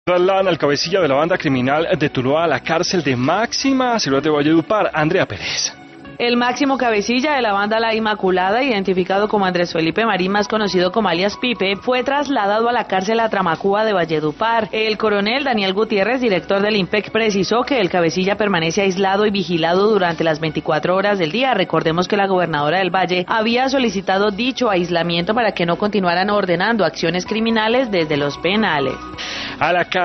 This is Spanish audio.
Trasladan al cabecilla de la banda criminal de Tuluá a la cárcel de máxima seguridad de Valledupar, Andrea Pérez. El máximo cabecilla de la banda La Inmaculada, identificado como Andrés Felipe Marín, más conocido como alias Pipe, fue trasladado a la cárcel Atramacúa de Valledupar. El coronel Daniel Gutiérrez, director del IMPEC, precisó que el cabecilla permanece aislado y vigilado durante las 24 horas del día. Recordemos que la gobernadora del Valle había solicitado dicho aislamiento para que no continuaran ordenando acciones criminales desde los penales. A la